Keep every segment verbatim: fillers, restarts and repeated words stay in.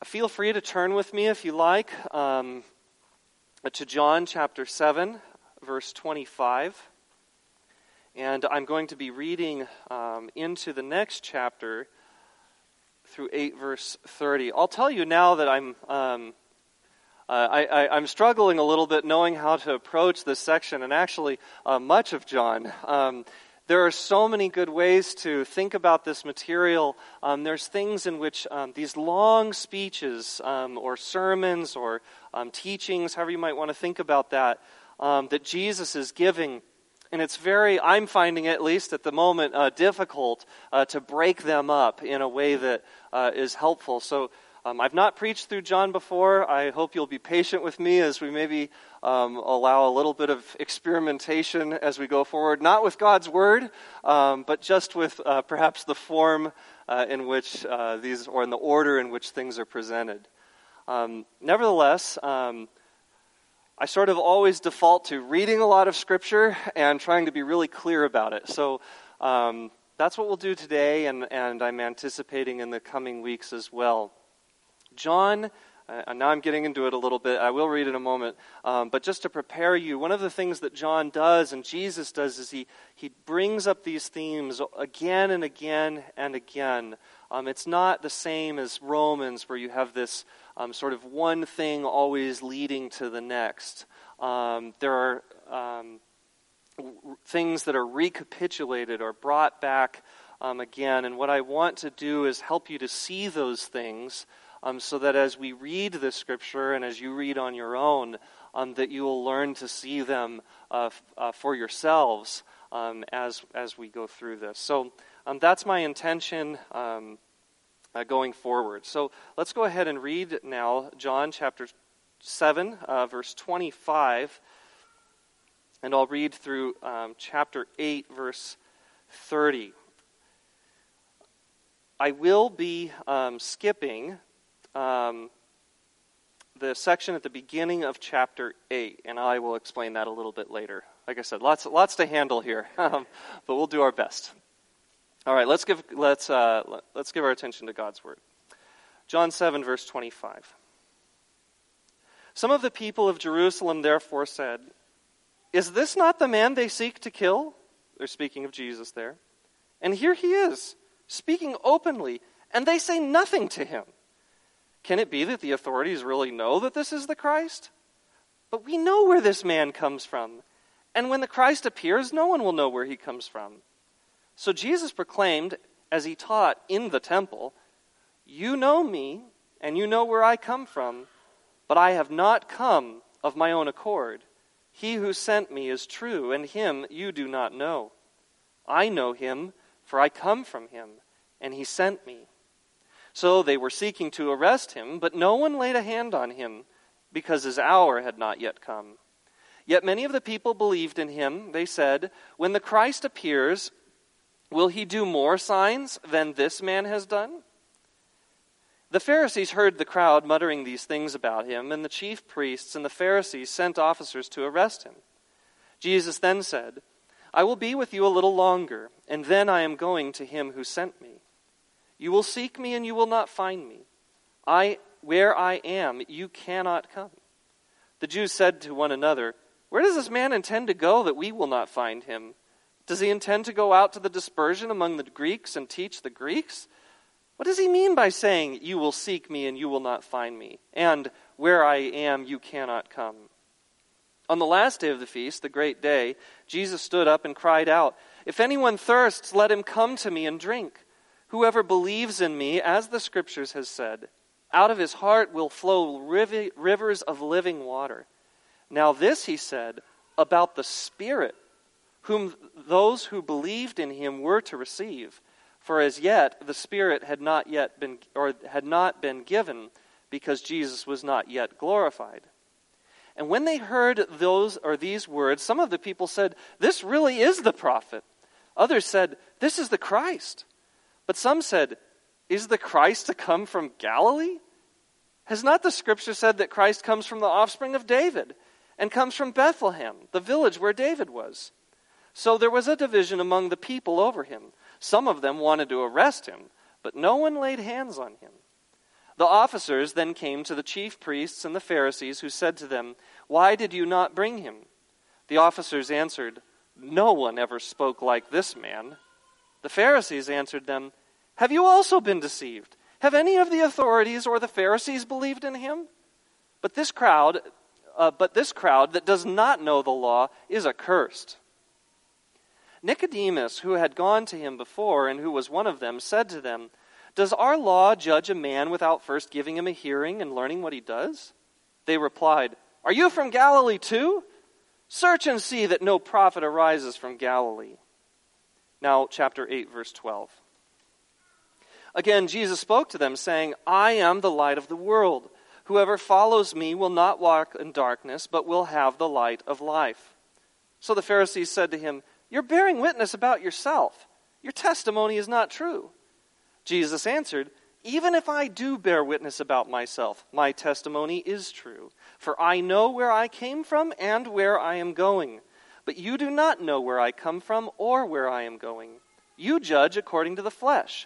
feel free to turn with me if you like um, to John chapter seven, verse twenty-five. And I'm going to be reading um, into the next chapter through eight, verse thirty. I'll tell you now that I'm um, uh, I, I, I'm struggling a little bit knowing how to approach this section, and actually uh, much of John. Um, there are so many good ways to think about this material. Um, there's things in which um, these long speeches um, or sermons or um, teachings, however you might want to think about that, um, that Jesus is giving. And it's very, I'm finding at least at the moment, uh, difficult uh, to break them up in a way that uh, is helpful. So um, I've not preached through John before. I hope you'll be patient with me as we maybe um, allow a little bit of experimentation as we go forward. Not with God's Word, um, but just with uh, perhaps the form uh, in which uh, these, or in the order in which things are presented. Um, nevertheless, um, I sort of always default to reading a lot of Scripture and trying to be really clear about it. So um, that's what we'll do today, and, and I'm anticipating in the coming weeks as well. John, uh, and now I'm getting into it a little bit. I will read in a moment. Um, but just to prepare you, one of the things that John does and Jesus does is he, he brings up these themes again and again and again. Um, it's not the same as Romans where you have this Um, sort of one thing always leading to the next. Um, there are um, w- things that are recapitulated or brought back um, again. And what I want to do is help you to see those things um, so that as we read the Scripture and as you read on your own, um, that you will learn to see them uh, f- uh, for yourselves um, as, as we go through this. So um, that's my intention Um, Uh, going forward. So let's go ahead and read now John chapter seven, uh, verse twenty-five, and I'll read through um, chapter eight, verse thirty. I will be um, skipping um, the section at the beginning of chapter eight, and I will explain that a little bit later. Like I said, lots, lots to handle here, um, but we'll do our best. All right, let's give let's uh, let's give our attention to God's word. John seven, verse twenty-five. Some of the people of Jerusalem therefore said, "Is this not the man they seek to kill?" They're speaking of Jesus there. "And here he is, speaking openly, and they say nothing to him. Can it be that the authorities really know that this is the Christ? But we know where this man comes from, and when the Christ appears, no one will know where he comes from." So Jesus proclaimed, as he taught in the temple, "You know me, and you know where I come from, but I have not come of my own accord. He who sent me is true, and him you do not know. I know him, for I come from him, and he sent me." So they were seeking to arrest him, but no one laid a hand on him, because his hour had not yet come. Yet many of the people believed in him. They said, "When the Christ appears, will he do more signs than this man has done?" The Pharisees heard the crowd muttering these things about him, and the chief priests and the Pharisees sent officers to arrest him. Jesus then said, "I will be with you a little longer, and then I am going to him who sent me. You will seek me, and you will not find me. I, where I am, you cannot come." The Jews said to one another, "Where does this man intend to go that we will not find him? Does he intend to go out to the dispersion among the Greeks and teach the Greeks? What does he mean by saying, 'You will seek me and you will not find me,' and 'Where I am, you cannot come'?" On the last day of the feast, the great day, Jesus stood up and cried out, "If anyone thirsts, let him come to me and drink. Whoever believes in me, as the Scriptures has said, out of his heart will flow rivers of living water." Now this he said about the Spirit, whom those who believed in him were to receive, for as yet the Spirit had not yet been or had not been given, because Jesus was not yet glorified. And when they heard those or these words, some of the people said, "This really is the prophet." Others said, "This is the Christ." But some said, "Is the Christ to come from Galilee? Has not the Scripture said that Christ comes from the offspring of David, and comes from Bethlehem, the village where David was?" So there was a division among the people over him. Some of them wanted to arrest him, but no one laid hands on him. The officers then came to the chief priests and the Pharisees, who said to them, "Why did you not bring him?" The officers answered, "No one ever spoke like this man." The Pharisees answered them, "Have you also been deceived? Have any of the authorities or the Pharisees believed in him? But this crowd, uh, but this crowd that does not know the law is accursed." Nicodemus, who had gone to him before and who was one of them, said to them, "Does our law judge a man without first giving him a hearing and learning what he does?" They replied, "Are you from Galilee too? Search and see that no prophet arises from Galilee." Now, chapter eight, verse twelve. Again, Jesus spoke to them, saying, "I am the light of the world. Whoever follows me will not walk in darkness, but will have the light of life." So the Pharisees said to him, "You're bearing witness about yourself. Your testimony is not true." Jesus answered, "Even if I do bear witness about myself, my testimony is true. For I know where I came from and where I am going. But you do not know where I come from or where I am going. You judge according to the flesh.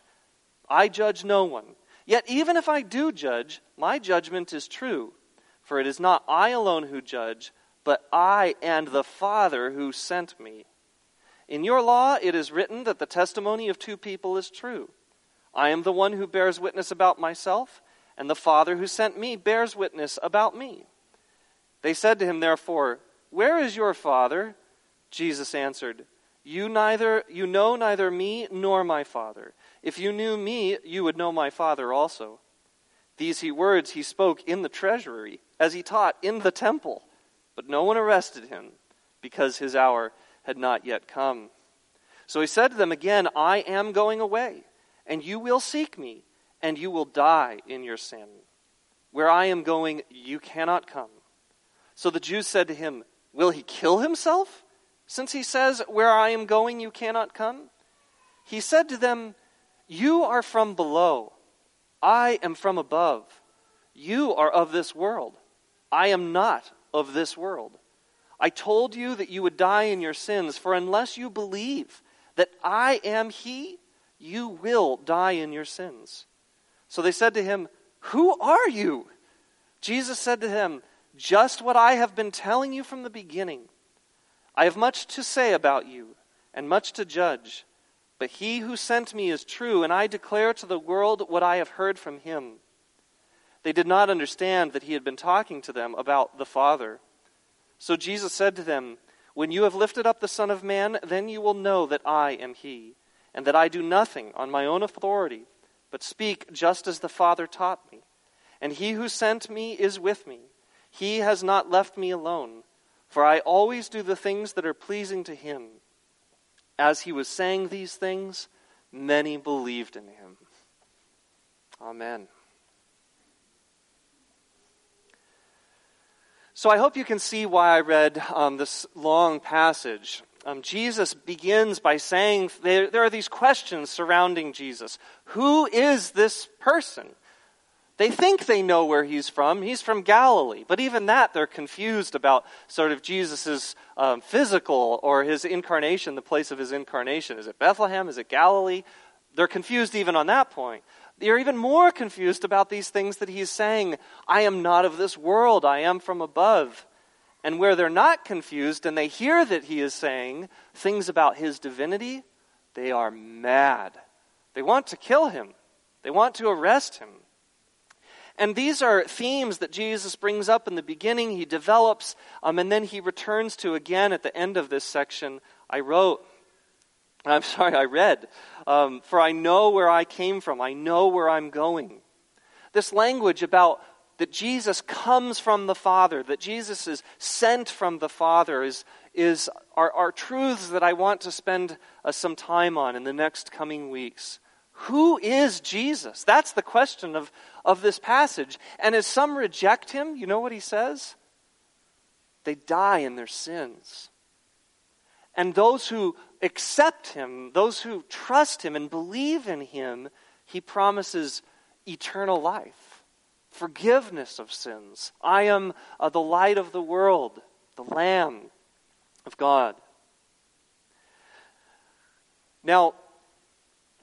I judge no one. Yet even if I do judge, my judgment is true. For it is not I alone who judge, but I and the Father who sent me. In your law it is written that the testimony of two people is true. I am the one who bears witness about myself, and the Father who sent me bears witness about me." They said to him, therefore, "Where is your Father?" Jesus answered, You neither you know neither me nor my Father. If you knew me, you would know my Father also." These he words he spoke in the treasury, as he taught in the temple. But no one arrested him, because his hour had not yet come. So he said to them again, "I am going away, and you will seek me, and you will die in your sin. Where I am going, you cannot come." So the Jews said to him, "Will he kill himself, since he says, 'Where I am going, you cannot come'?" He said to them, "You are from below. I am from above. You are of this world. I am not of this world. I told you that you would die in your sins, for unless you believe that I am he, you will die in your sins." So they said to him, "Who are you?" Jesus said to them, "Just what I have been telling you from the beginning. I have much to say about you, and much to judge. But he who sent me is true, and I declare to the world what I have heard from him." They did not understand that he had been talking to them about the Father. So Jesus said to them, "When you have lifted up the Son of Man, then you will know that I am he, and that I do nothing on my own authority, but speak just as the Father taught me. And he who sent me is with me. He has not left me alone, for I always do the things that are pleasing to him." As he was saying these things, many believed in him. Amen. So I hope you can see why I read um, this long passage. Um, Jesus begins by saying there, there are these questions surrounding Jesus. Who is this person? They think they know where he's from. He's from Galilee. But even that, they're confused about sort of Jesus' um, physical or his incarnation, the place of his incarnation. Is it Bethlehem? Is it Galilee? They're confused even on that point. They're even more confused about these things that he's saying. I am not of this world. I am from above. And where they're not confused and they hear that he is saying things about his divinity, they are mad. They want to kill him. They want to arrest him. And these are themes that Jesus brings up in the beginning, he develops, um, and then he returns to again at the end of this section. I wrote, I'm sorry, I read, um, "For I know where I came from, I know where I'm going." This language about that Jesus comes from the Father, that Jesus is sent from the Father, is, is are, are truths that I want to spend uh, some time on in the next coming weeks. Who is Jesus? That's the question of, of this passage. And as some reject him, you know what he says? They die in their sins. And those who accept him, those who trust him and believe in him, he promises eternal life, forgiveness of sins. I am uh, the light of the world, the Lamb of God. Now,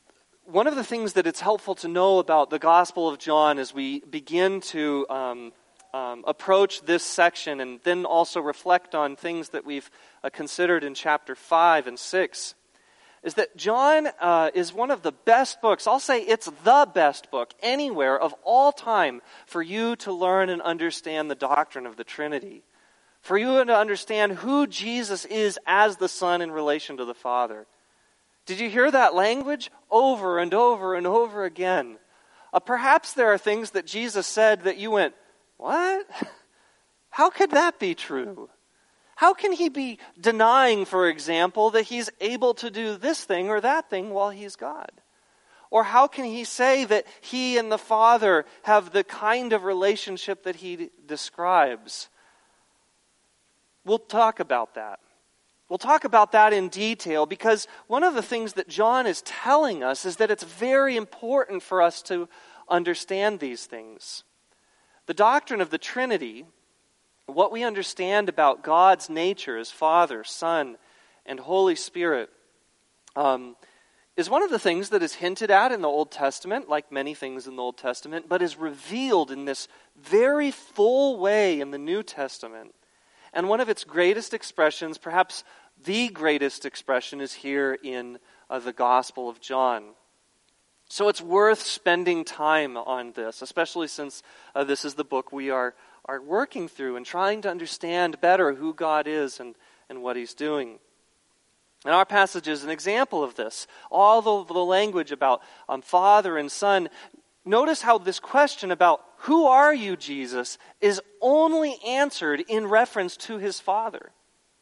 one of the things that it's helpful to know about the Gospel of John as we begin to um, um, approach this section and then also reflect on things that we've uh, considered in chapter five and six is that John uh, is one of the best books. I'll say it's the best book anywhere of all time for you to learn and understand the doctrine of the Trinity. For you to understand who Jesus is as the Son in relation to the Father. Did you hear that language over and over and over again? Uh, perhaps there are things that Jesus said that you went, what? How could that be true? How can he be denying, for example, that he's able to do this thing or that thing while he's God? Or how can he say that he and the Father have the kind of relationship that he describes? We'll talk about that. We'll talk about that in detail because one of the things that John is telling us is that it's very important for us to understand these things. The doctrine of the Trinity, what we understand about God's nature as Father, Son, and Holy Spirit, um, is one of the things that is hinted at in the Old Testament, like many things in the Old Testament, but is revealed in this very full way in the New Testament. And one of its greatest expressions, perhaps the greatest expression, is here in uh, the Gospel of John. So it's worth spending time on this, especially since uh, this is the book we are, are working through and trying to understand better who God is and, and what he's doing. And our passage is an example of this. All the, the language about um, Father and Son. Notice how this question about who are you, Jesus, is only answered in reference to his Father.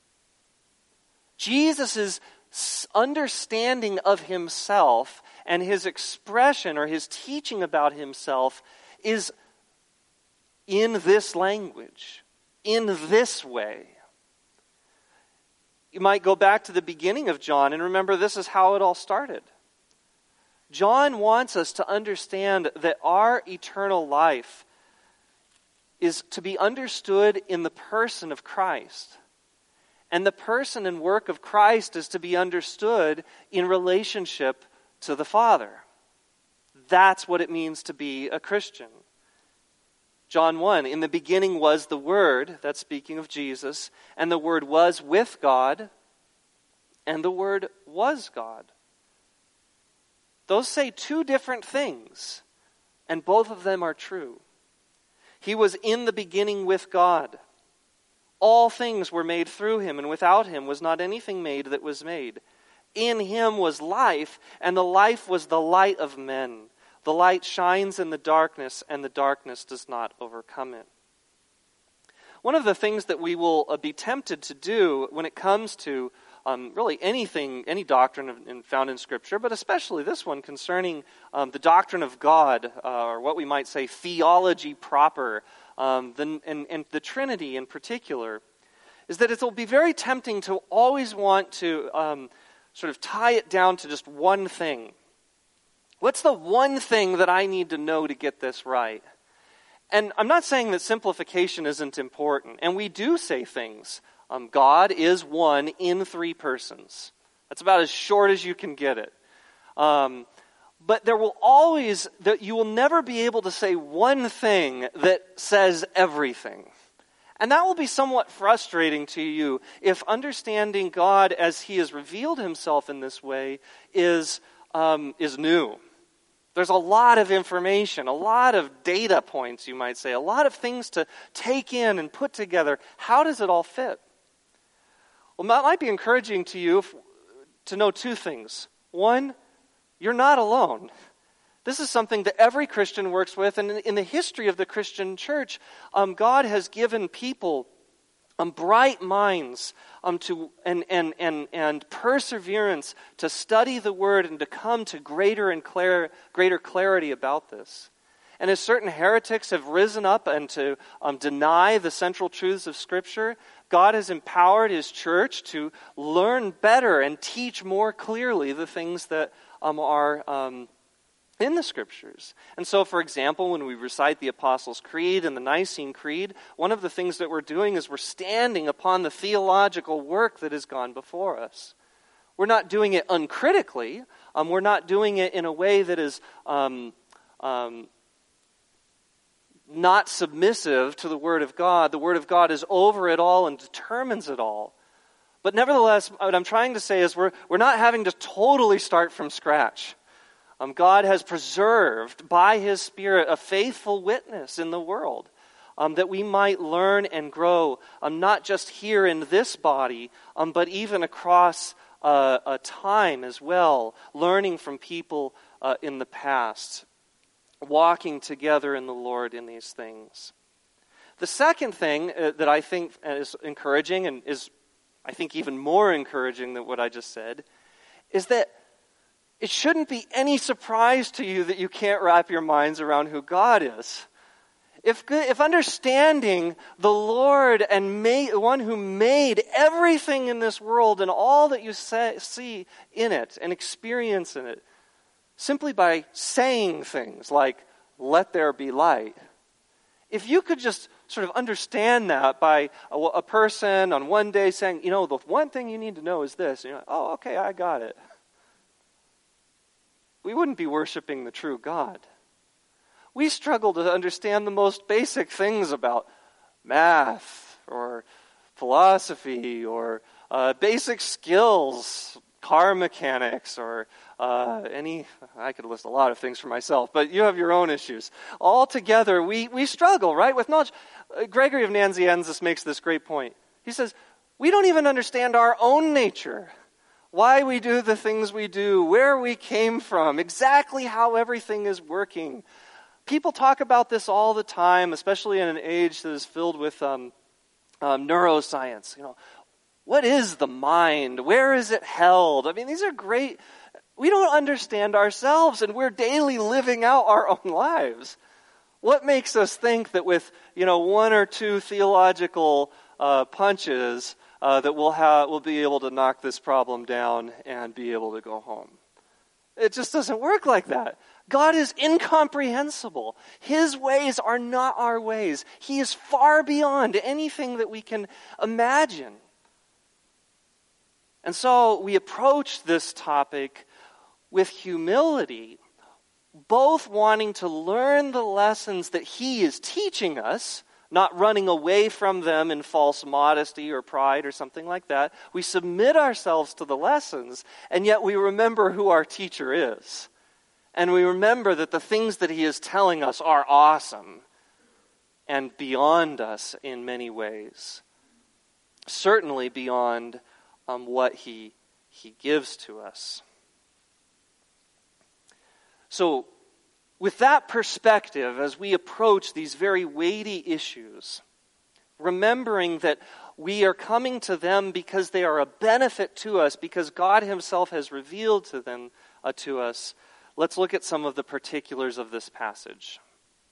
Jesus' understanding of himself and his expression or his teaching about himself is in this language, in this way. You might go back to the beginning of John and remember this is how it all started. John wants us to understand that our eternal life is to be understood in the person of Christ. And the person and work of Christ is to be understood in relationship to the Father. That's what it means to be a Christian. John one, in the beginning was the Word, that's speaking of Jesus, and the Word was with God, and the Word was God. Those say two different things, and both of them are true. He was in the beginning with God. All things were made through him, and without him was not anything made that was made. In him was life, and the life was the light of men. The light shines in the darkness, and the darkness does not overcome it. One of the things that we will uh, be tempted to do when it comes to um, really anything, any doctrine of, in, found in Scripture, but especially this one concerning um, the doctrine of God, uh, or what we might say theology proper, um, the, and, and the Trinity in particular, is that it will be very tempting to always want to um, sort of tie it down to just one thing. What's the one thing that I need to know to get this right? And I'm not saying that simplification isn't important. And we do say things. Um, God is one in three persons. That's about as short as you can get it. Um, but there will always, that you will never be able to say one thing that says everything. And that will be somewhat frustrating to you if understanding God as he has revealed himself in this way is um, is new. There's a lot of information, a lot of data points, you might say, a lot of things to take in and put together. How does it all fit? Well, that might be encouraging to you if, to know two things. One, you're not alone. This is something that every Christian works with, and in, in the history of the Christian church, um, God has given people um, bright minds um, to and, and and and perseverance to study the Word and to come to greater and clear, greater clarity about this. And as certain heretics have risen up and to um, deny the central truths of Scripture, God has empowered his church to learn better and teach more clearly the things that um, are um, in the Scriptures. And so, for example, when we recite the Apostles' Creed and the Nicene Creed, one of the things that we're doing is we're standing upon the theological work that has gone before us. We're not doing it uncritically. Um, we're not doing it in a way that is um, um, not submissive to the Word of God. The Word of God is over it all and determines it all. But nevertheless, what I'm trying to say is we're, we're not having to totally start from scratch. Um, God has preserved by His Spirit a faithful witness in the world um, that we might learn and grow, um, not just here in this body, um, but even across uh, a time as well, learning from people uh, in the past, walking together in the Lord in these things. The second thing uh, that I think is encouraging and is, I think, even more encouraging than what I just said, is that it shouldn't be any surprise to you that you can't wrap your minds around who God is. If, if understanding the Lord and made, the one who made everything in this world and all that you say, see in it and experience in it, simply by saying things like, "Let there be light," if you could just sort of understand that by a, a person on one day saying, you know, the one thing you need to know is this, and you're like, oh, okay, I got it. We wouldn't be worshiping the true God. We struggle to understand the most basic things about math or philosophy or uh, basic skills, car mechanics, or uh, any, I could list a lot of things for myself, but you have your own issues. All together, we, we struggle, right, with knowledge. Uh, Gregory of Nazianzus makes this great point. He says, we don't even understand our own nature, why we do the things we do, where we came from, exactly how everything is working. People talk about this all the time, especially in an age that is filled with um, um, neuroscience. You know, what is the mind? Where is it held? I mean, these are great. We don't understand ourselves, and we're daily living out our own lives. What makes us think that with, you know, one or two theological uh, punches uh, that we'll have, we'll be able to knock this problem down and be able to go home? It just doesn't work like that. God is incomprehensible. His ways are not our ways. He is far beyond anything that we can imagine. And so we approach this topic with humility, both wanting to learn the lessons that He is teaching us, not running away from them in false modesty or pride or something like that. We submit ourselves to the lessons, and yet we remember who our teacher is. And we remember that the things that He is telling us are awesome and beyond us in many ways. Certainly beyond um, what He, he gives to us. So, with that perspective, as we approach these very weighty issues, remembering that we are coming to them because they are a benefit to us, because God Himself has revealed to them uh, to us, let's look at some of the particulars of this passage.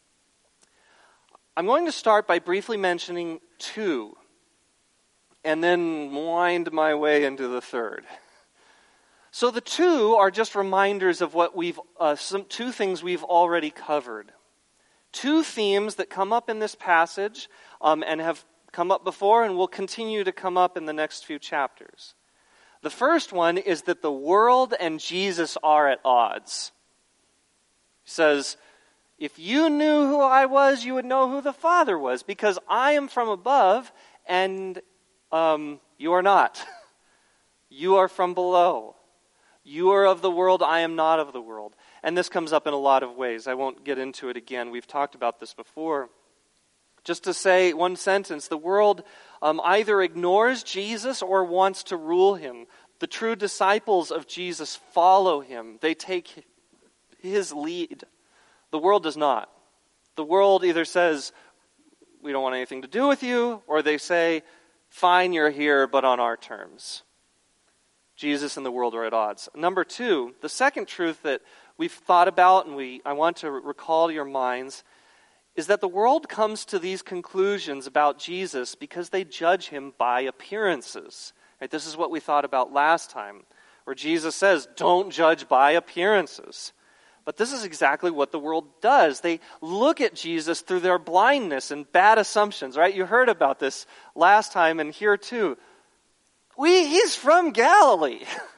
I'm going to start by briefly mentioning two, and then wind my way into the third. So the two are just reminders of what we've, uh, some two things we've already covered. Two themes that come up in this passage um, and have come up before and will continue to come up in the next few chapters. The first one is that the world and Jesus are at odds. He says, if you knew who I was, you would know who the Father was, because I am from above and um, you are not. You are from below. You are of the world, I am not of the world. And this comes up in a lot of ways. I won't get into it again. We've talked about this before. Just to say one sentence, the world um, either ignores Jesus or wants to rule Him. The true disciples of Jesus follow Him. They take His lead. The world does not. The world either says, we don't want anything to do with you, or they say, fine, you're here, but on our terms. Jesus and the world are at odds. Number two, the second truth that we've thought about and we I want to recall to your minds is that the world comes to these conclusions about Jesus because they judge Him by appearances. Right? This is what we thought about last time, where Jesus says, don't judge by appearances. But this is exactly what the world does. They look at Jesus through their blindness and bad assumptions, right? You heard about this last time and here too. We, he's from Galilee.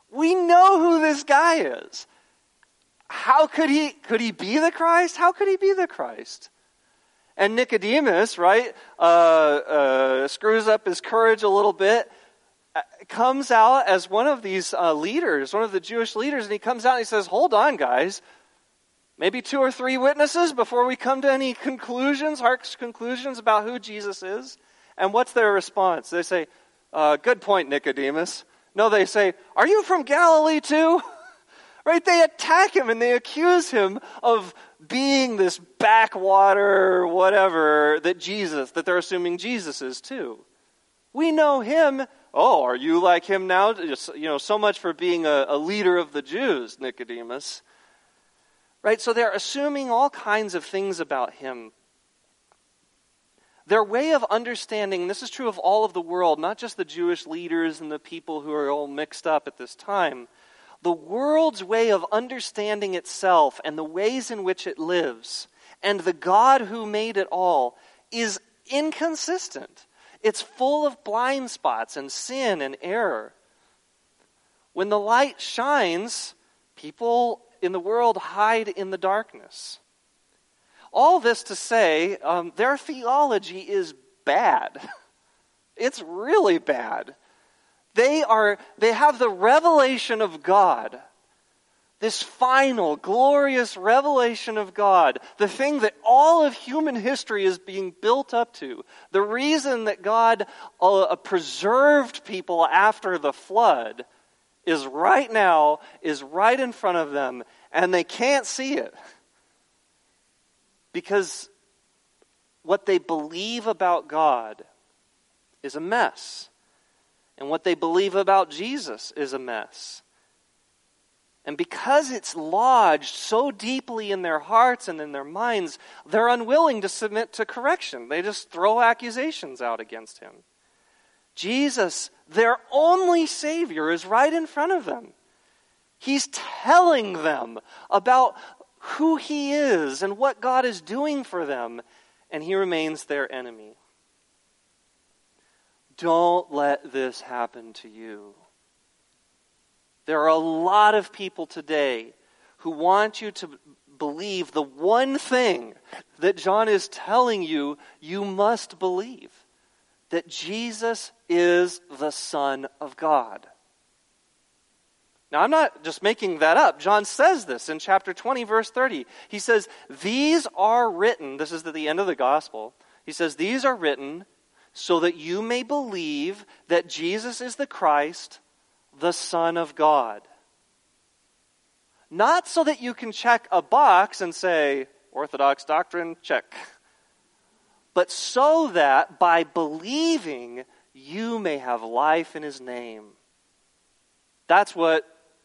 We know who this guy is. How could he, could he be the Christ? How could he be the Christ? And Nicodemus, right, uh, uh, screws up his courage a little bit, uh, comes out as one of these uh, leaders, one of the Jewish leaders, and he comes out and he says, hold on, guys. Maybe two or three witnesses before we come to any conclusions, harsh conclusions about who Jesus is. And what's their response? They say, uh, good point, Nicodemus. No, they say, are you from Galilee too? Right? They attack him and they accuse him of being this backwater whatever that Jesus, that they're assuming Jesus is too. We know him. Oh, are you like him now? Just, you know, so much for being a, a leader of the Jews, Nicodemus. Right? So they're assuming all kinds of things about him. Their way of understanding, this is true of all of the world, not just the Jewish leaders and the people who are all mixed up at this time. The world's way of understanding itself and the ways in which it lives and the God who made it all is inconsistent. It's full of blind spots and sin and error. When the light shines, people in the world hide in the darkness. All this to say, um, their theology is bad. It's really bad. They are, they have the revelation of God, this final, glorious revelation of God, the thing that all of human history is being built up to, the reason that God uh, preserved people after the flood is right now, is right in front of them, and they can't see it. Because what they believe about God is a mess. And what they believe about Jesus is a mess. And because it's lodged so deeply in their hearts and in their minds, they're unwilling to submit to correction. They just throw accusations out against him. Jesus, their only Savior, is right in front of them. He's telling them about who he is and what God is doing for them, and he remains their enemy. Don't let this happen to you. There are a lot of people today who want you to believe the one thing that John is telling you you must believe, that Jesus is the Son of God. Now, I'm not just making that up. John says this in chapter twenty, verse thirty. He says, these are written, this is at the end of the gospel, he says, these are written so that you may believe that Jesus is the Christ, the Son of God. Not so that you can check a box and say, Orthodox doctrine, check. But so that by believing, you may have life in his name. That's what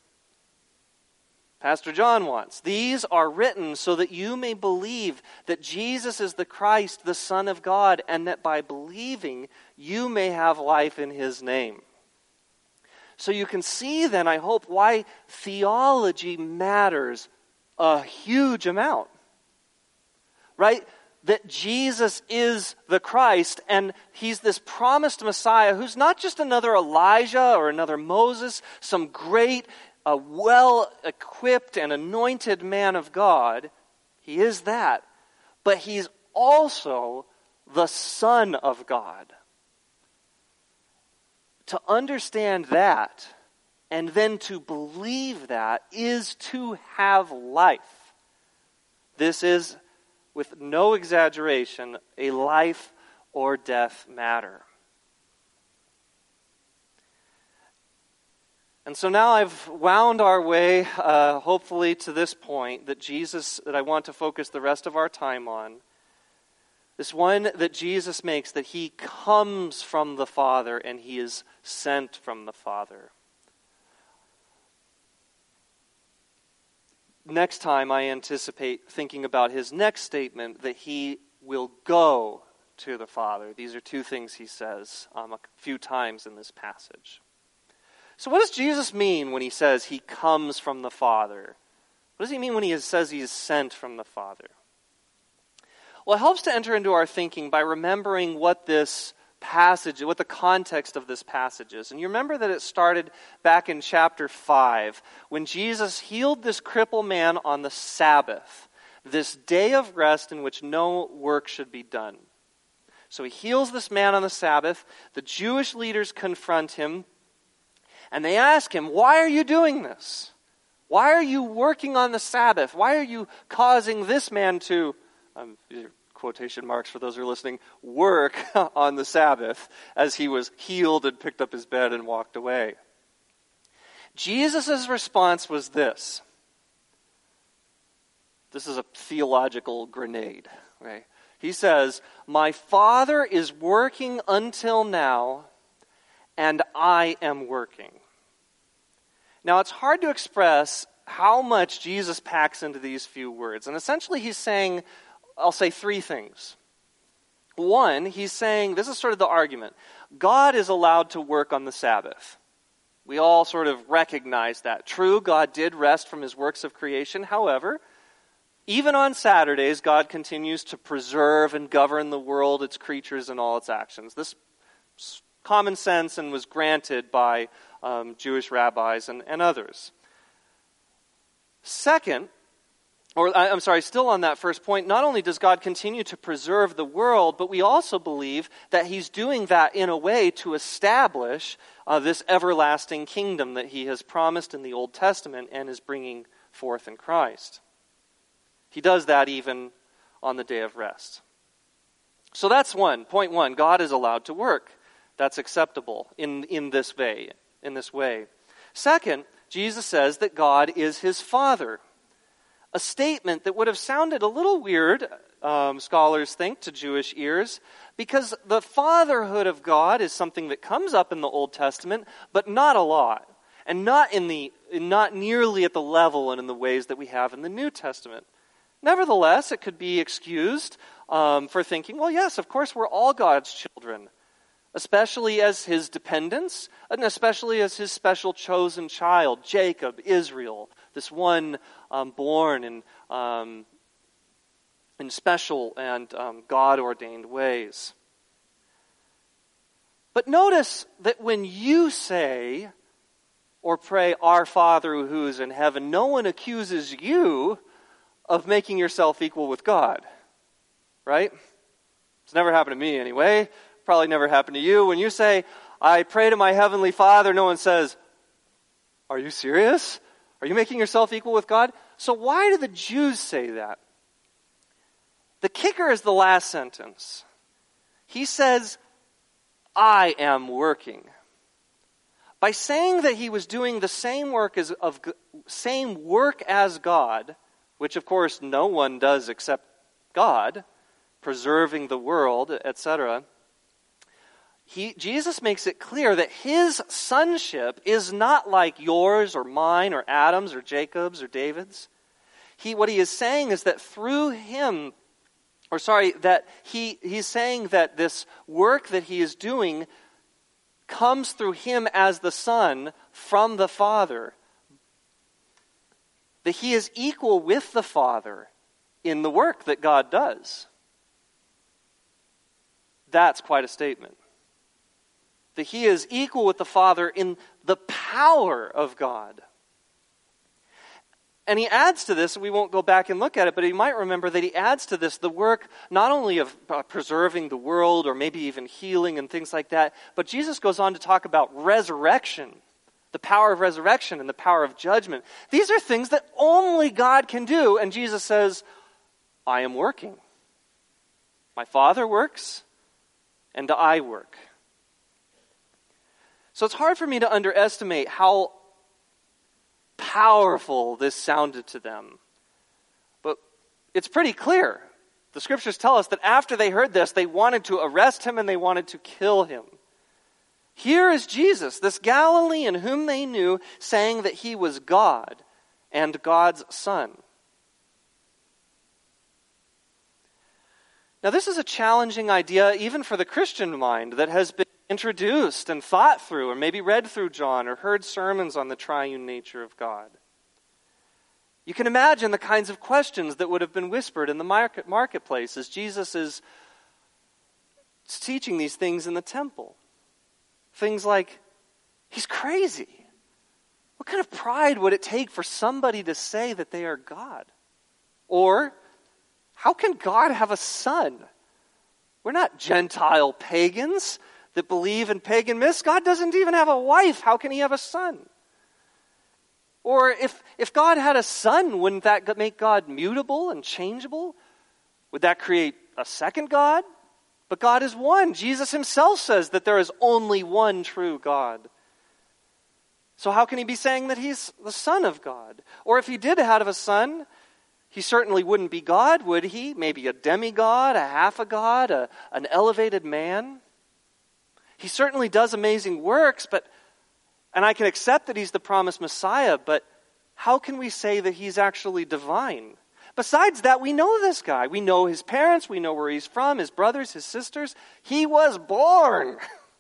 Pastor John wants. These are written so that you may believe that Jesus is the Christ, the Son of God, and that by believing, you may have life in his name. So you can see then, I hope, why theology matters a huge amount. Right? That Jesus is the Christ, and he's this promised Messiah who's not just another Elijah or another Moses, some great, uh, well-equipped and anointed man of God. He is that. But he's also the Son of God. To understand that, and then to believe that, is to have life. This is, with no exaggeration, a life or death matter. And so now I've wound our way, uh, hopefully, to this point that Jesus, that I want to focus the rest of our time on. This one that Jesus makes, that he comes from the Father and he is sent from the Father. Next time I anticipate thinking about his next statement, that he will go to the Father. These are two things he says um, a few times in this passage. So what does Jesus mean when he says he comes from the Father? What does he mean when he says he is sent from the Father? Well, it helps to enter into our thinking by remembering what this passage, what the context of this passage is. And you remember that it started back in chapter five, when Jesus healed this crippled man on the Sabbath, this day of rest in which no work should be done. So he heals this man on the Sabbath. The Jewish leaders confront him, and they ask him, why are you doing this? Why are you working on the Sabbath? Why are you causing this man to, um, quotation marks for those who are listening, work on the Sabbath, as he was healed and picked up his bed and walked away? Jesus' response was this. This is a theological grenade, right? He says, my Father is working until now, and I am working. Now, it's hard to express how much Jesus packs into these few words. And essentially, he's saying, I'll say three things. One, he's saying, this is sort of the argument, God is allowed to work on the Sabbath. We all sort of recognize that. True, God did rest from his works of creation. However, even on Saturdays, God continues to preserve and govern the world, its creatures, and all its actions. This is common sense and was granted by um, Jewish rabbis and, and others. Second, or I'm sorry, still on that first point, not only does God continue to preserve the world, but we also believe that he's doing that in a way to establish uh, this everlasting kingdom that he has promised in the Old Testament and is bringing forth in Christ. He does that even on the day of rest. So that's one. Point one, God is allowed to work. That's acceptable in, in this way. In this way. Second, Jesus says that God is his Father. A statement that would have sounded a little weird, um, scholars think, to Jewish ears, because the fatherhood of God is something that comes up in the Old Testament, but not a lot, and not in the not nearly at the level and in the ways that we have in the New Testament. Nevertheless, it could be excused um, for thinking, well, yes, of course, we're all God's children, especially as his dependents, and especially as his special chosen child, Jacob, Israel, this one um, born in, um, in special and um, God-ordained ways. But notice that when you say or pray, Our Father who is in heaven, no one accuses you of making yourself equal with God, right? It's never happened to me anyway. Probably never happened to you. When you say, I pray to my heavenly Father, no one says, are you serious? Are you making yourself equal with God? So why do the Jews say that? The kicker is the last sentence. He says, I am working. By saying that he was doing the same work as of same work as God, which of course no one does except God, preserving the world, et cetera, He, Jesus makes it clear that his sonship is not like yours or mine or Adam's or Jacob's or David's. He, what he is saying is that through him, or sorry, that he, he's saying that this work that he is doing comes through him as the Son from the Father. That he is equal with the Father in the work that God does. That's quite a statement. That he is equal with the Father in the power of God. And he adds to this, we won't go back and look at it, but you might remember that he adds to this the work not only of uh, preserving the world or maybe even healing and things like that, but Jesus goes on to talk about resurrection, the power of resurrection and the power of judgment. These are things that only God can do, and Jesus says, I am working. My Father works, and I work. So it's hard for me to underestimate how powerful this sounded to them. But it's pretty clear. The scriptures tell us that after they heard this, they wanted to arrest him and they wanted to kill him. Here is Jesus, this Galilean whom they knew, saying that he was God and God's Son. Now this is a challenging idea even for the Christian mind that has been introduced and thought through, or maybe read through John, or heard sermons on the triune nature of God. You can imagine the kinds of questions that would have been whispered in the market, marketplace as Jesus is teaching these things in the temple. Things like, he's crazy. What kind of pride would it take for somebody to say that they are God? Or, how can God have a son? We're not Gentile pagans that believe in pagan myths. God doesn't even have a wife. How can he have a son? Or if, if God had a son, wouldn't that make God mutable and changeable? Would that create a second God? But God is one. Jesus himself says that there is only one true God. So how can he be saying that he's the Son of God? Or if he did have a son, he certainly wouldn't be God, would he? Maybe a demigod, a half a god, a, an elevated man. He certainly does amazing works, but and I can accept that he's the promised Messiah, but how can we say that he's actually divine? Besides that, we know this guy. We know his parents. We know where he's from, his brothers, his sisters. He was born.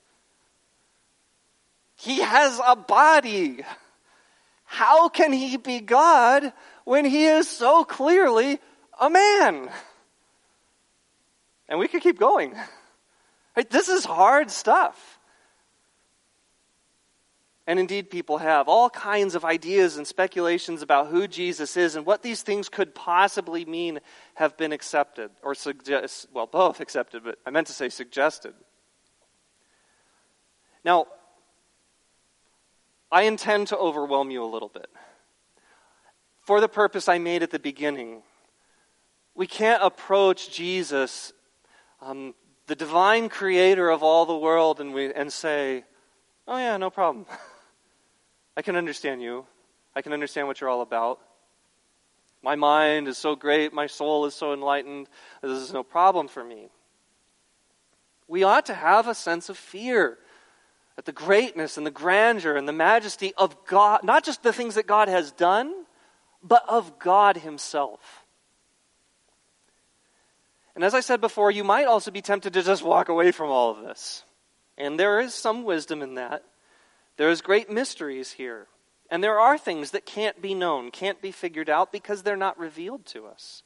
He has a body. How can he be God when he is so clearly a man? And we could keep going. Right? This is hard stuff. And indeed, people have all kinds of ideas and speculations about who Jesus is and what these things could possibly mean have been accepted, or suggest, well, both accepted, but I meant to say suggested. Now, I intend to overwhelm you a little bit. For the purpose I made at the beginning, we can't approach Jesus, um, the divine creator of all the world, and we and say, oh yeah, no problem. I can understand you. I can understand what you're all about. My mind is so great. My soul is so enlightened. This is no problem for me. We ought to have a sense of fear at the greatness and the grandeur and the majesty of God, not just the things that God has done, but of God himself. And as I said before, you might also be tempted to just walk away from all of this. And there is some wisdom in that. There is great mysteries here. And there are things that can't be known, can't be figured out because they're not revealed to us.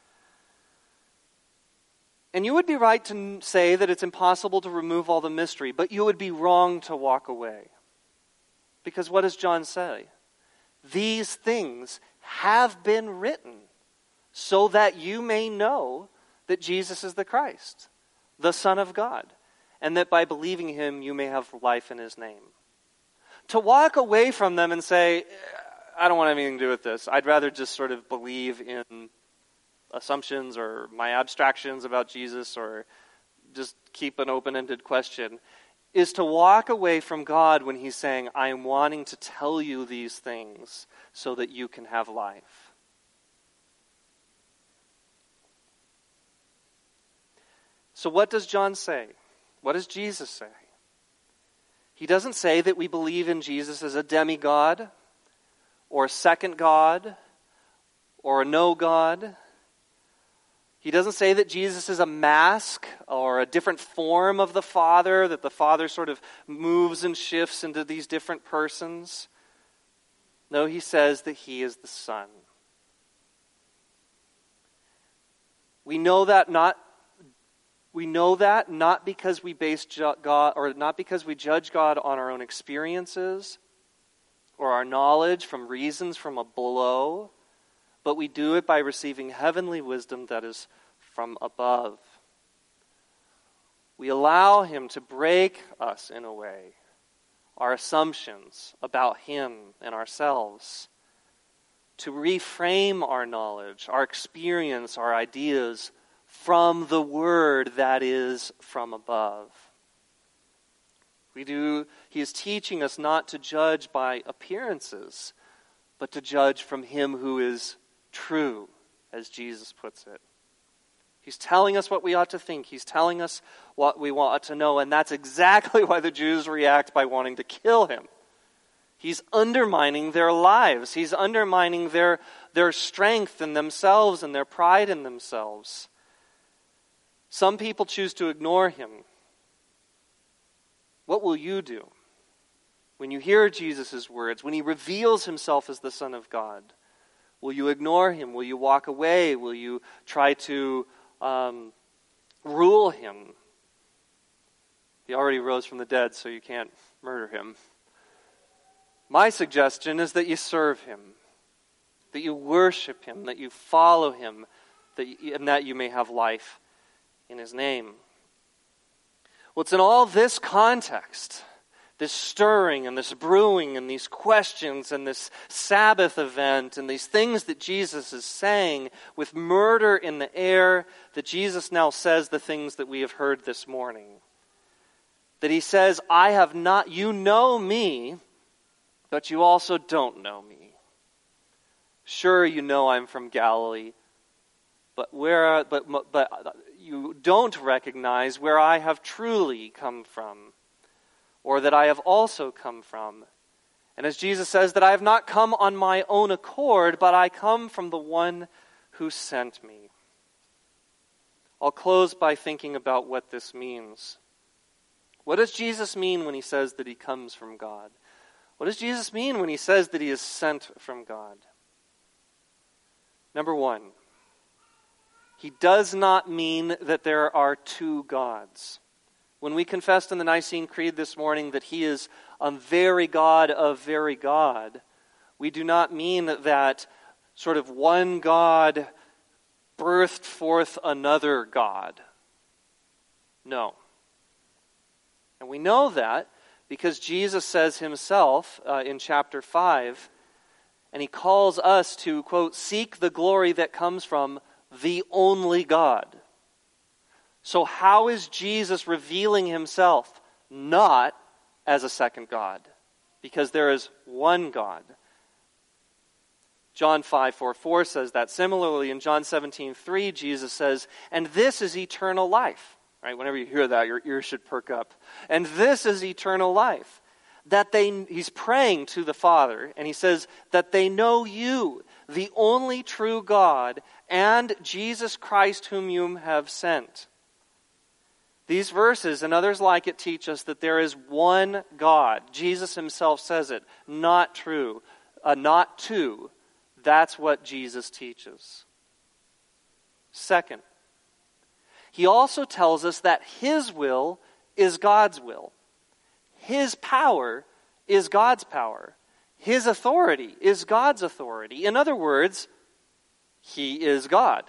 And you would be right to say that it's impossible to remove all the mystery, but you would be wrong to walk away. Because what does John say? These things have been written so that you may know that Jesus is the Christ, the Son of God, and that by believing him you may have life in his name. To walk away from them and say, I don't want anything to do with this. I'd rather just sort of believe in assumptions or my abstractions about Jesus or just keep an open-ended question, is to walk away from God when he's saying, I am wanting to tell you these things so that you can have life. So what does John say? What does Jesus say? He doesn't say that we believe in Jesus as a demigod or a second God or a no God. He doesn't say that Jesus is a mask or a different form of the Father, that the Father sort of moves and shifts into these different persons. No, he says that he is the Son. We know that not we know that not because we base God or not because we judge God on our own experiences or our knowledge from reasons from below, but we do it by receiving heavenly wisdom that is from above. We allow him to break us in a way, our assumptions about him and ourselves, to reframe our knowledge, our experience, our ideas from the word that is from above. We do, he is teaching us not to judge by appearances, but to judge from him who is true, as Jesus puts it. He's telling us what we ought to think. He's telling us what we ought to know, and that's exactly why the Jews react by wanting to kill him. He's undermining their lives. He's undermining their, their strength in themselves and their pride in themselves. Some people choose to ignore him. What will you do when you hear Jesus' words, when he reveals himself as the Son of God? Will you ignore him? Will you walk away? Will you try to um, rule him? He already rose from the dead, so you can't murder him. My suggestion is that you serve him, that you worship him, that you follow him, that you, and that you may have life in his name. Well, it's in all this context, this stirring and this brewing and these questions and this Sabbath event and these things that Jesus is saying with murder in the air, that Jesus now says the things that we have heard this morning. That he says, I have not, you know me, but you also don't know me. Sure, you know I'm from Galilee, but where, but, but you don't recognize where I have truly come from, or that I have also come from. And as Jesus says, that I have not come on my own accord, but I come from the one who sent me. I'll close by thinking about what this means. What does Jesus mean when he says that he comes from God? What does Jesus mean when he says that he is sent from God? Number one, he does not mean that there are two gods. When we confessed in the Nicene Creed this morning that he is a very God of very God, we do not mean that sort of one God birthed forth another God. No. And we know that because Jesus says himself uh, in chapter five, and he calls us to, quote, seek the glory that comes from the only God. So how is Jesus revealing himself? Not as a second God, because there is one God. John five four four says that. Similarly, in John seventeen three, Jesus says, and this is eternal life. Right? Whenever you hear that, your ears should perk up. And this is eternal life. That they, he's praying to the Father, and he says, that they know you, the only true God, and Jesus Christ whom you have sent. These verses and others like it teach us that there is one God. Jesus himself says it. Not true. Uh, not two. That's what Jesus teaches. Second, he also tells us that his will is God's will. His power is God's power. His authority is God's authority. In other words, he is God.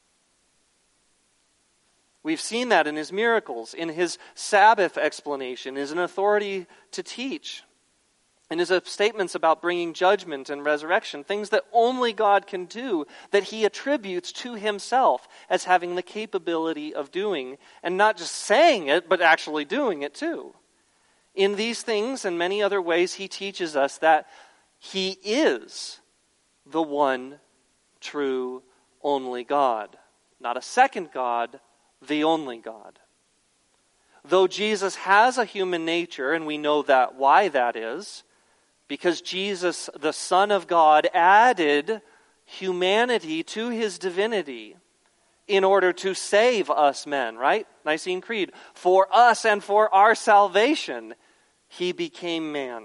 We've seen that in his miracles, in his Sabbath explanation, his an authority to teach, in his statements about bringing judgment and resurrection, things that only God can do, that he attributes to himself as having the capability of doing, and not just saying it, but actually doing it too. In these things and many other ways, he teaches us that he is the one true only God. Not a second God, the only God. Though Jesus has a human nature, and we know that why that is, because Jesus, the Son of God, added humanity to his divinity in order to save us men, right? Nicene Creed. For us and for our salvation, he became man.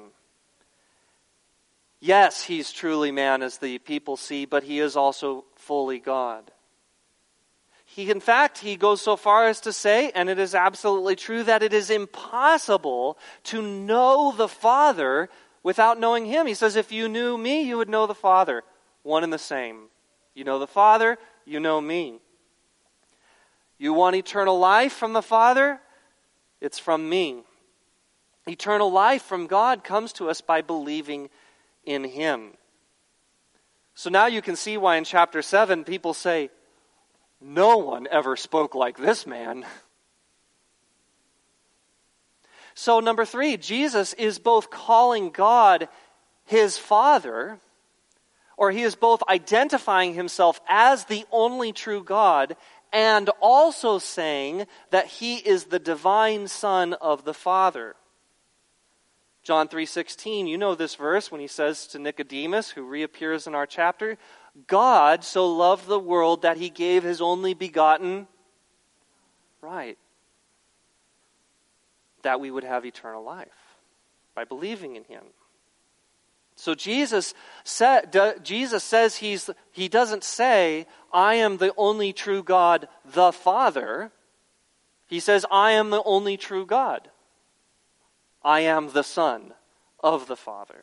Yes, he's truly man as the people see, but he is also fully God. He, in fact, he goes so far as to say, and it is absolutely true, that it is impossible to know the Father without knowing him. He says, if you knew me, you would know the Father. One and the same. You know the Father, you know me. You want eternal life from the Father? It's from me. Eternal life from God comes to us by believing in him. So now you can see why in chapter seven people say, no one ever spoke like this man. So number three, Jesus is both calling God his Father, or he is both identifying himself as the only true God, and also saying that he is the divine Son of the Father. John three sixteen, you know this verse when he says to Nicodemus, who reappears in our chapter, God so loved the world that he gave his only begotten, right, that we would have eternal life by believing in him. So Jesus said, Jesus says he's he doesn't say, I am the only true God, the Father. He says, I am the only true God, I am the Son of the Father.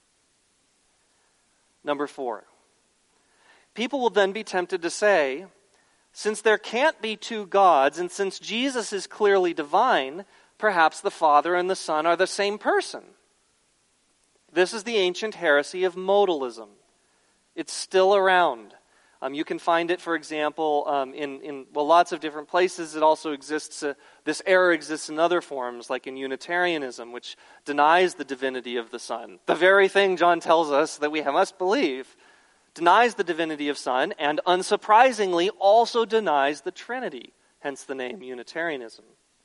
Number four, people will then be tempted to say, since there can't be two gods, and since Jesus is clearly divine, perhaps the Father and the Son are the same person. This is the ancient heresy of modalism. It's still around. Um, you can find it, for example, um, in, in well, lots of different places. It also exists, uh, this error exists in other forms, like in Unitarianism, which denies the divinity of the Son. The very thing John tells us that we must believe denies the divinity of Son, and unsurprisingly also denies the Trinity, hence the name Unitarianism.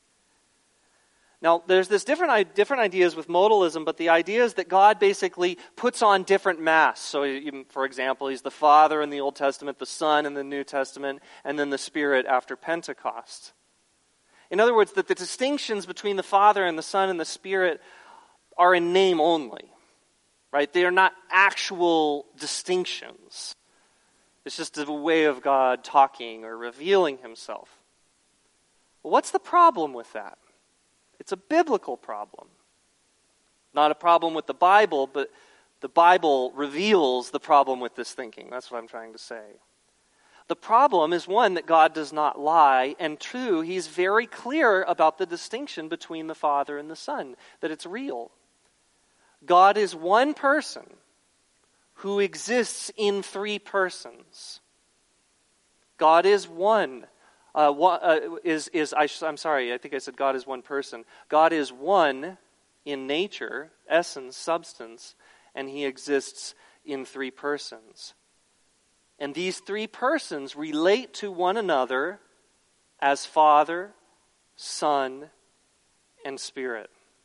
Now, there's this different different ideas with modalism, but the idea is that God basically puts on different masks. So, for example, he's the Father in the Old Testament, the Son in the New Testament, and then the Spirit after Pentecost. In other words, that the distinctions between the Father and the Son and the Spirit are in name only, right? They are not actual distinctions. It's just a way of God talking or revealing himself. Well, what's the problem with that? It's a biblical problem. Not a problem with the Bible, but the Bible reveals the problem with this thinking. That's what I'm trying to say. The problem is, one, that God does not lie, and two, he's very clear about the distinction between the Father and the Son, that it's real. God is one person who exists in three persons. God is one. Uh, one uh, is is I, I'm sorry, I think I said God is one person. God is one in nature, essence, substance, and he exists in three persons. And these three persons relate to one another as Father, Son, and Spirit.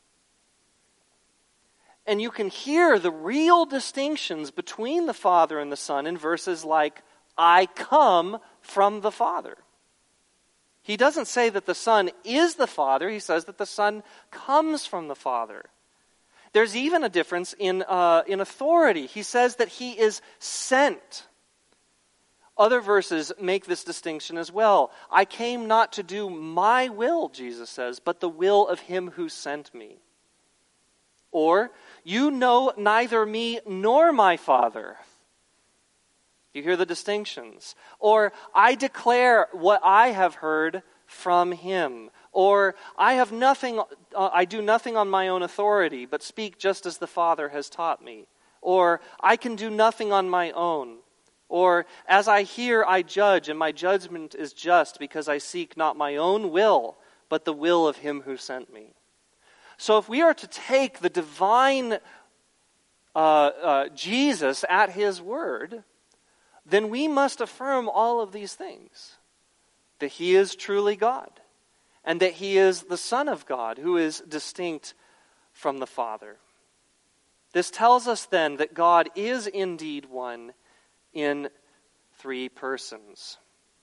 And you can hear the real distinctions between the Father and the Son in verses like, I come from the Father. He doesn't say that the Son is the Father. He says that the Son comes from the Father. There's even a difference in, uh, in authority. He says that he is sent. Other verses make this distinction as well. I came not to do my will, Jesus says, but the will of him who sent me. Or, you know neither me nor my Father. You hear the distinctions. Or, I declare what I have heard from him. Or, I have nothing, uh, I do nothing on my own authority, but speak just as the Father has taught me. Or, I can do nothing on my own. Or, as I hear, I judge, and my judgment is just, because I seek not my own will, but the will of him who sent me. So if we are to take the divine uh, uh, Jesus at his word, then we must affirm all of these things. That he is truly God, and that he is the Son of God, who is distinct from the Father. This tells us then that God is indeed one in three persons.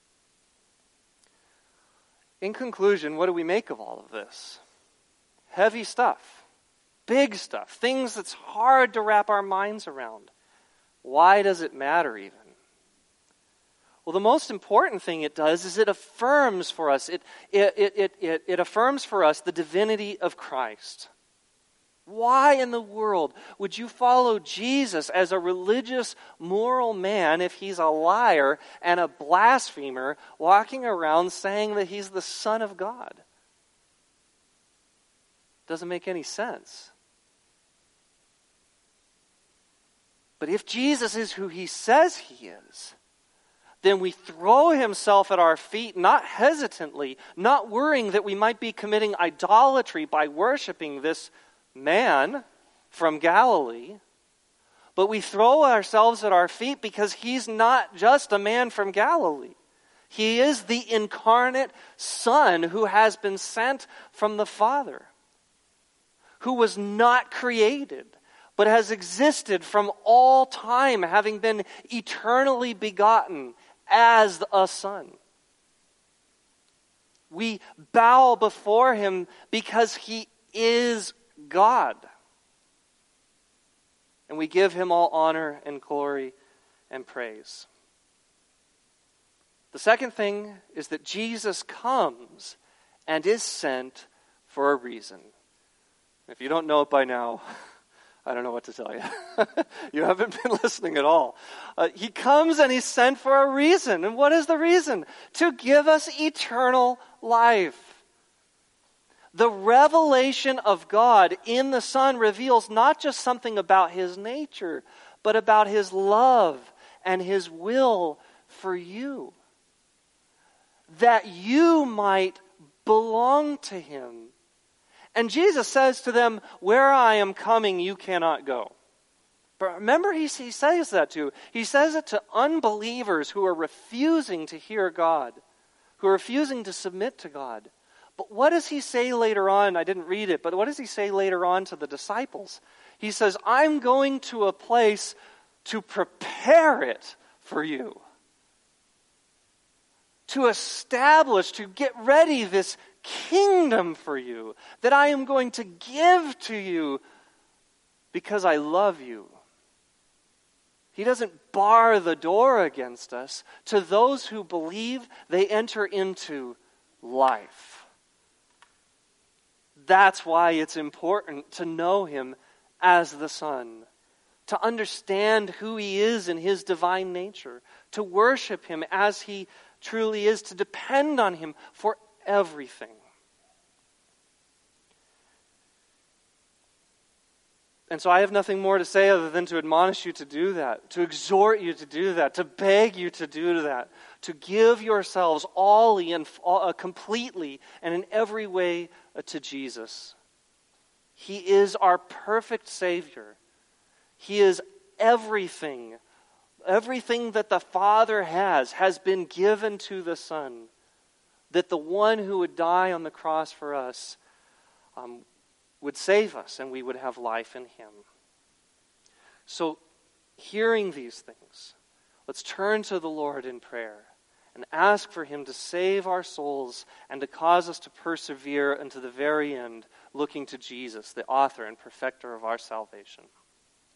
In conclusion, what do we make of all of this? Heavy stuff, big stuff, things that's hard to wrap our minds around. Why does it matter even? Well, the most important thing it does is it affirms for us, it, it, it, it, it, it affirms for us the divinity of Christ. Why in the world would you follow Jesus as a religious, moral man if he's a liar and a blasphemer walking around saying that he's the Son of God? Doesn't make any sense. But if Jesus is who he says he is, then we throw himself at our feet, not hesitantly, not worrying that we might be committing idolatry by worshiping this man from Galilee, but we throw ourselves at our feet because he's not just a man from Galilee. He is the incarnate Son who has been sent from the Father, who was not created, but has existed from all time, having been eternally begotten as a Son. We bow before him because he is God. And we give him all honor and glory and praise. The second thing is that Jesus comes and is sent for a reason. If you don't know it by now, I don't know what to tell you. You haven't been listening at all. Uh, he comes and he's sent for a reason. And what is the reason? To give us eternal life. The revelation of God in the Son reveals not just something about his nature, but about his love and his will for you. That you might belong to him. And Jesus says to them, where I am coming, you cannot go. But remember, he, he says that to, he says it to unbelievers who are refusing to hear God, who are refusing to submit to God. But what does he say later on? I didn't read it, but what does he say later on to the disciples? He says, I'm going to a place to prepare it for you. To establish, to get ready this kingdom for you that I am going to give to you because I love you. He doesn't bar the door against us. To those who believe, they enter into life. That's why it's important to know him as the Son, to understand who he is in his divine nature, to worship him as he truly is, to depend on him for everything. And so I have nothing more to say other than to admonish you to do that, to exhort you to do that, to beg you to do that, to give yourselves all and uh, completely and in every way uh, to Jesus. He is our perfect Savior. He is everything. Everything that the Father has, has been given to the Son. That the one who would die on the cross for us um, would save us and we would have life in him. So, hearing these things, let's turn to the Lord in prayer and ask for him to save our souls and to cause us to persevere unto the very end, looking to Jesus, the author and perfecter of our salvation.